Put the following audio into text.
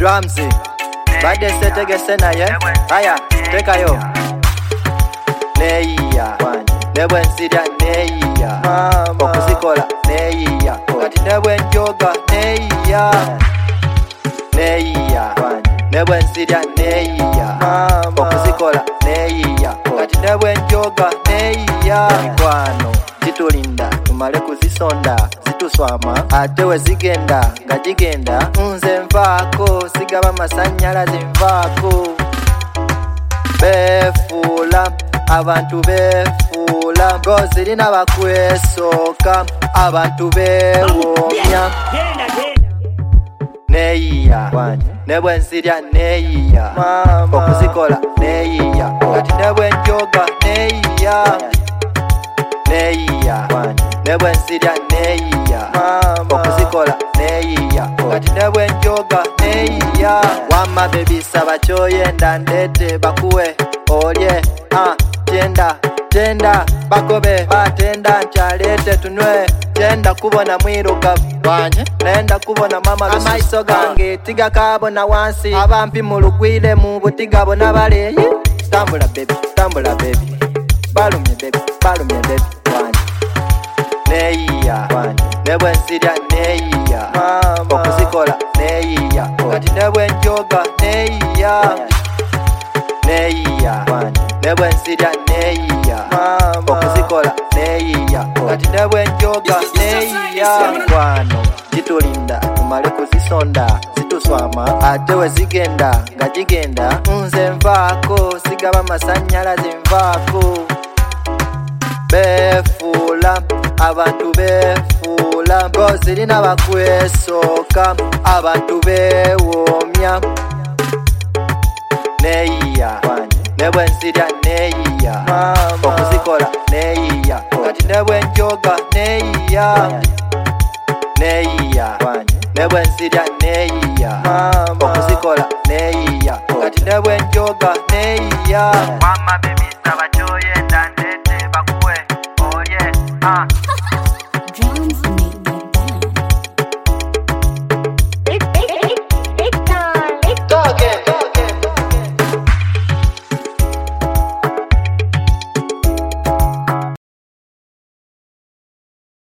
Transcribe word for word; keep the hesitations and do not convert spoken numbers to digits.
Drums bade setegese naye aya tekayo neyiya nebwe nsirya neyiya okuzikola neyiya kati nebwe njoga neyiya neyiya nebwe nsirya neyiya okuzikola neyiya kati nebwe njoga neyiya mikwano zitulinda tumale kuzisonda zituswama ate we zigenda nga gigenda nze nvaako sigaba masanyalaze nvaako befuula abantu befuula ng'ozirina bakwesooka abantu beewoomya neyiya nebwe nsirya neyiya okuzikola neyiya kati nebwe njoga neyiya neyiya nebwe nsirya neyiya okuzikola neyiya kati nebwe njoga neyiya wama bebi saba kyoyenda ndete bakuwe olye ah tenda tenda bagobe batenda nkyalete tunwe tenda kubona mwirugavu wanje nenda kubona mama amaiso gange tigakabona wansi abampi mu lugwire mu butigabo n'abaleyi tambula baby tambula baby balumye baby balumye baby wanje neyiya nebwe nsirya neyiya okuzikola neyiya kati nebwe njoga neyiya neyiya nebwe nsirya neyiya okuzikola neyiya kati nebwe njoga neyiya mikwano gitulinda tumale kuzisonda zituswama ate we zigenda nga gigenda nze nvaako sigaba masanyalaze nvaako befuula abantu befuula ng'ozirina bakwesooka abantu beewoomya neyiya nebwe nsirya neyiya okuzikola neyiya kati nebwe njoga neyiya neyiya nebwe nsirya neyiya okuzikola neyiya kati nebwe njoga neyiya.